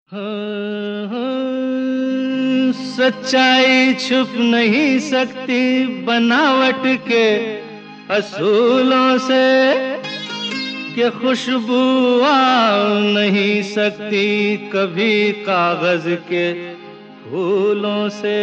हाँ, हाँ, सच्चाई छुप नहीं सकती बनावट के असूलों से, कि खुशबू आ नहीं सकती कभी कागज के फूलों से।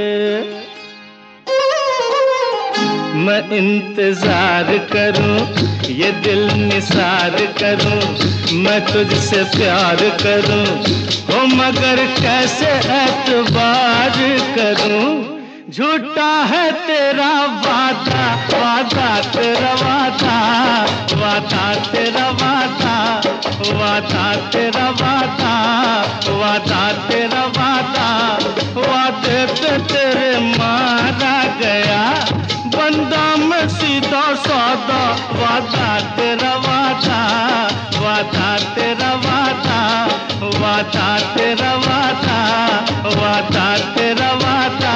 मैं इंतजार करूं, ये दिल निसार करूं, मैं तुझसे प्यार करूं, हो मगर कैसे एतबार करूं। झूठा है तेरा वादा, वादा तेरा वादा, वादा तेरा वादा, वादा तेरा वादा, वादा तेरा वादा, वादे पे तेरे मारा गया बंदा मैं सीधा सादा। वादा तेरा वादा, वादा तेरा वादा, वादा तेरा वादा, वादा तेरा वादा।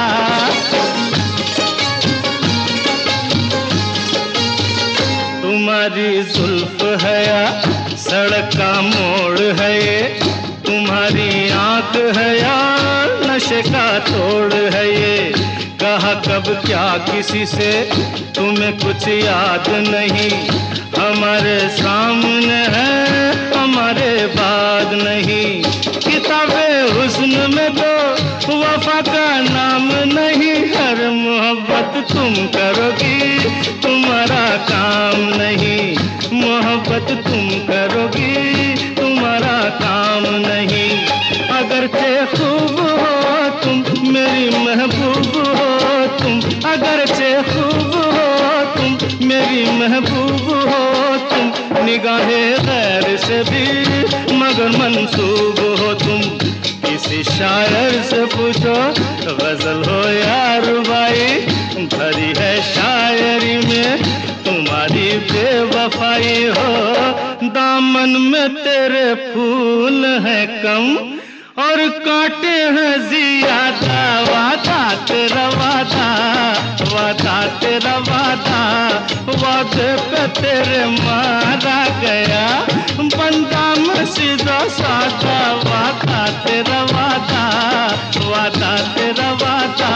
तुम्हारी जुल्फ है या सड़क का मोड़ है ये, तुम्हारी आंख है या नशे का तोड़ है ये। कहा कब क्या किसी से तुम्हें कुछ याद नहीं, हमारे सामने है हमारे बाद नहीं। किताबे हुस्न में तो वफा का नाम नहीं, हर मोहब्बत तुम करोगी तुम्हारा काम नहीं, मोहब्बत तुम करोगी तुम्हारा काम नहीं। अगरचे खूब हो तुम मेरी महबूब हो तुम, अगरचे खूब हो तुम मेरी महबूब हो तुम, निगाहे गैर से भी मगर मंसूब हो तुम। किसी शायर से पूछो गजल हो या रुबाई, भरी है शायरी में तुम्हारी बेवफाई हो। दामन में तेरे फूल है कम और कांटे हैं ज्यादा, वादा तेरा वादा, वादा तेरा वादा, वादे पे तेरे मारा गया बंदा मैं सीधा सादा। वादा तेरा वादा, वादा तेरा वादा।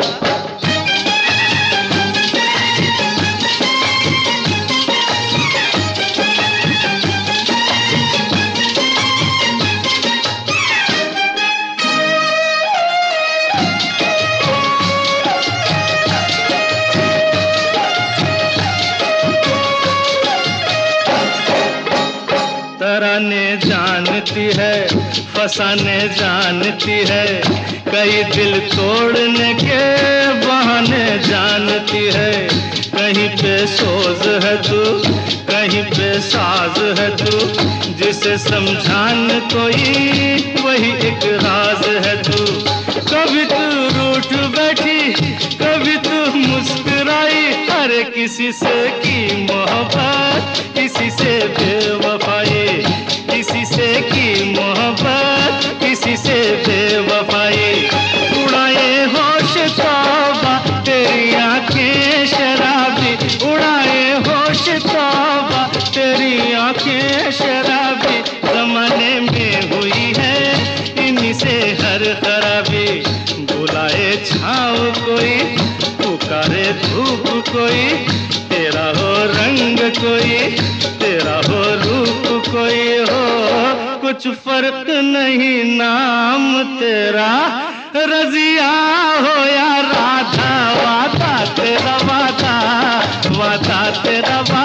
तराने जानती है फसाने जानती है, कई दिल तोड़ने के बहाने जानती है। कहीं पे सोज है तू कहीं पे साज है तू, जिसे समझाने कोई वही एक राज है तू। कभी तू रूठ बैठी कभी तू मुस्कुराई, हर किसी से की मोहब्बत किसी से बेवफाई, किसी से की मोहब्बत किसी से बेवफाई। उड़ाए होश तौबा तेरी आंखें शराबी, उड़ाए होश तौबा तेरी आंखें शराबी। जमाने में हुई है इन्हीं से हर खराबी, बुलाए छाँव कोई पुकारे धूप कोई, तेरा हो रंग कोई तेरा हो रूप कोई हो, कुछ फर्क नहीं नाम तेरा रजिया हो या राधा। वादा तेरा वादा, वादा तेरा वादा।